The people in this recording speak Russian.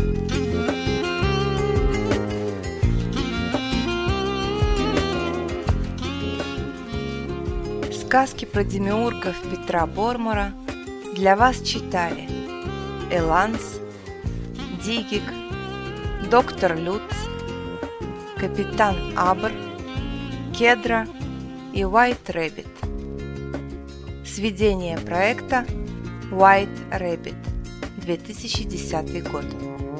Сказки про демиургов Петра Бормора для вас читали Эланс, Дигик, доктор Люц, капитан Абр, Кедра и White Rabbit. Сведение проекта White Rabbit, 2010 год.